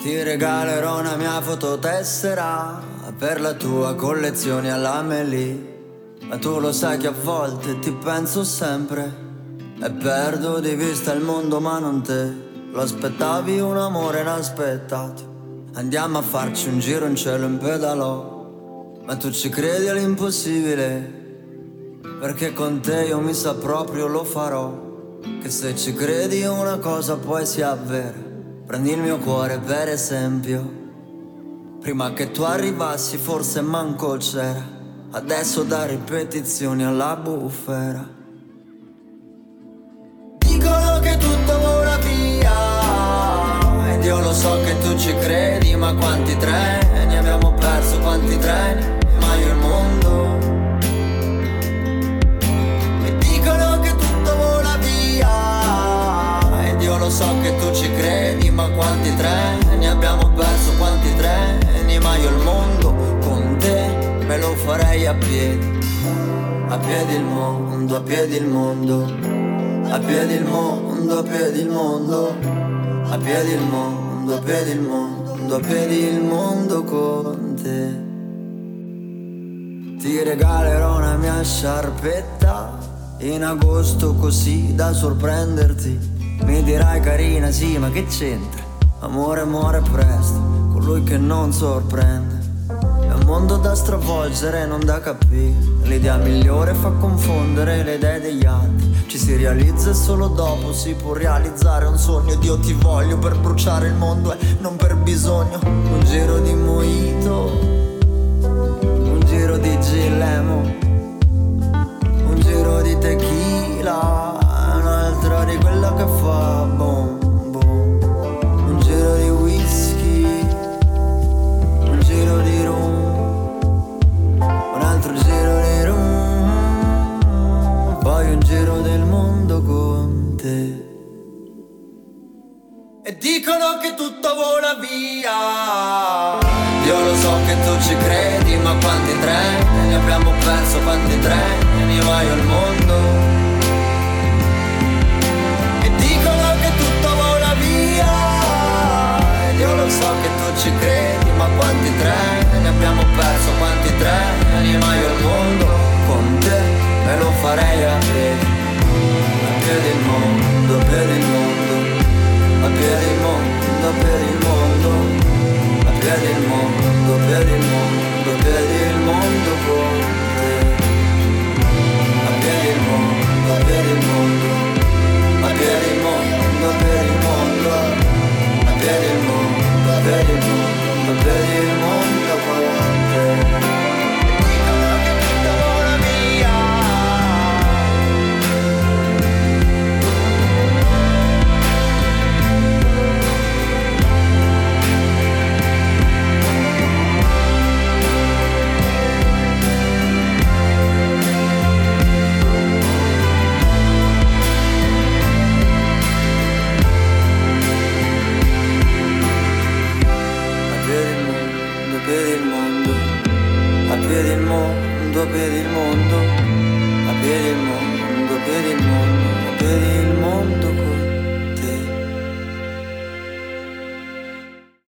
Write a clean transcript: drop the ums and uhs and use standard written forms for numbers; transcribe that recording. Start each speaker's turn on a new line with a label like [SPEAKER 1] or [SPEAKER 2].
[SPEAKER 1] Ti regalerò una mia fototessera per la tua collezione all'Amelie. Ma tu lo sai che a volte ti penso sempre e perdo di vista il mondo ma non te. Lo aspettavi un amore inaspettato. Andiamo a farci un giro in cielo in pedalò. Ma tu ci credi all'impossibile, perché con te io mi sa proprio lo farò. Che se ci credi una cosa poi si avvera. Prendi il mio cuore per esempio. Prima che tu arrivassi forse manco c'era. Adesso da ripetizioni alla bufera. Dicono che tutto vola via ed io lo so che tu ci credi. Ma quanti treni abbiamo perso, quanti treni, ma io il mondo. E dicono che tutto vola via ed io lo so che tu ci credi. Ma quanti treni abbiamo perso, quanti treni, ma io il mondo con te me lo farei a piedi. A piedi il mondo, a piedi il mondo. A piedi il mondo, a piedi il mondo. A piedi il mondo, a piedi il mondo. A piedi il mondo con te. Ti regalerò una mia sciarpetta in agosto così da sorprenderti. Mi dirai carina sì ma che c'entra? Amore muore presto, colui che non sorprende. È un mondo da stravolgere, non da capire. L'idea migliore fa confondere le idee degli altri. Ci si realizza e solo dopo si può realizzare un sogno. Dio ti voglio per bruciare il mondo e non per bisogno. Un giro di mojito, un giro di Gilemo, un giro di tequila, un'altra di quella che fa boom boom. Un giro di whisky, un giro di rum, un altro giro di rum, poi un giro del mondo con te. E dicono che tutto vola via, io lo so che tu ci credi. Ma quanti treni abbiamo perso, quanti treni, ma io il mondo. E dicono che tutto vola via ed io lo so che tu ci credi. Ma quanti treni abbiamo perso, quanti treni, ma io il mondo con te me lo farei a piedi. A piedi il mondo, a piedi il mondo. A piedi il mondo, a piedi il mondo. A piedi il mondo, a piedi il mondo. A piedi il mondo con te. A piedi il mondo, a piedi il mondo. A piedi il mondo, a piedi il mondo. A piedi il mondo, a piedi il mondo. A piedi il mondo con te. Dicono che tutto vola via. A piedi il mondo, a piedi il mondo, a piedi il mondo, a piedi il mondo, a piedi il mondo.